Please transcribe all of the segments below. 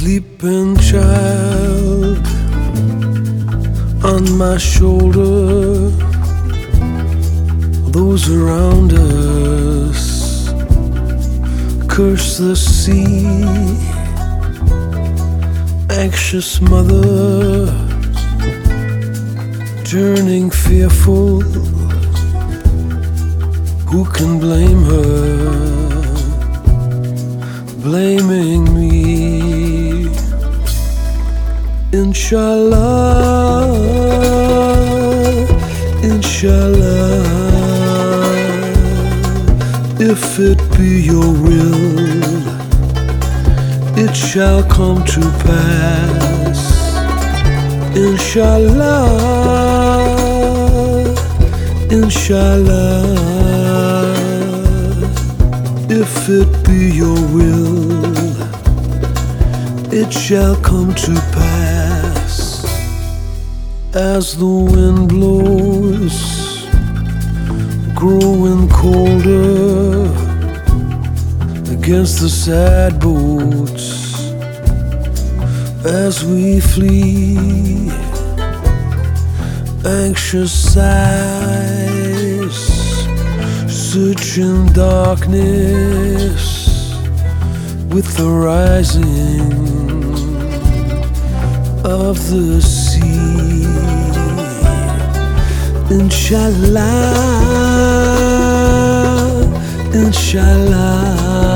Sleeping child on my shoulder, those around us curse the sea. Anxious mother turning fearful, who can blame her? Blaming me. Inshallah, inshallah, if it be your will, it shall come to pass. Inshallah, inshallah, if it be your will, it shall come to pass. As the wind blows, growing colder against the sad boats, as we flee, anxious sighs, searching darkness with the rising of the sea. Inshallah, inshallah,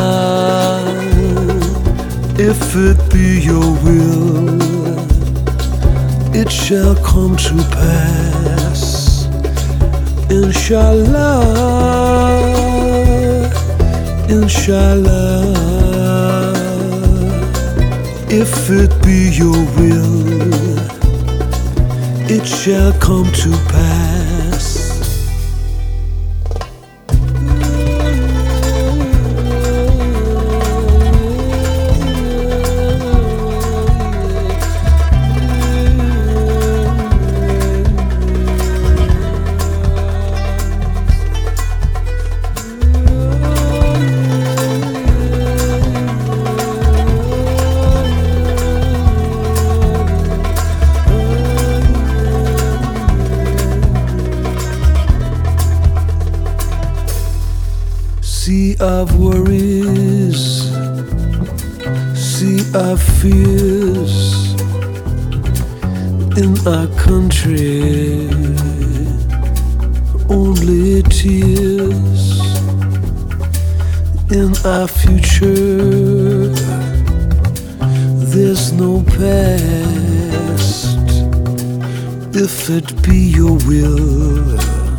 if it be your will, it shall come to pass. Inshallah, inshallah, if it be your will, it shall come to pass. Sea of worries, sea of fears in our country, only tears. In our future, there's no past. If it be your will,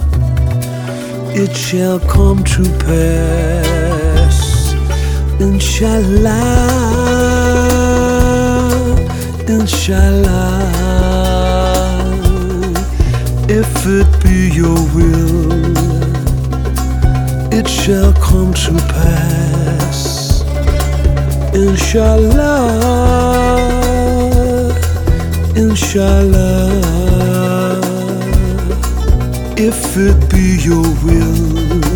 it shall come to pass. Inshallah, inshallah, if it be your will, it shall come to pass. Inshallah, inshallah, if it be your will,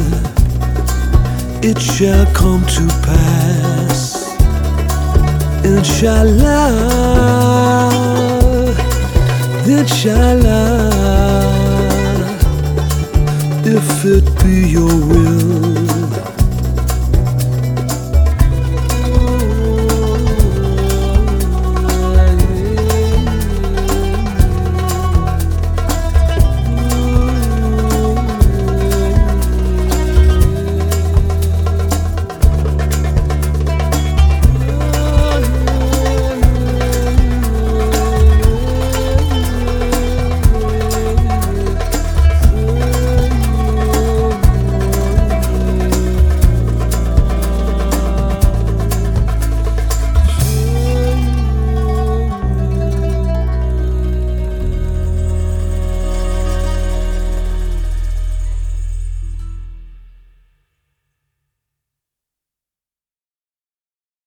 it shall come to pass. Inshallah, inshallah, if it be your will,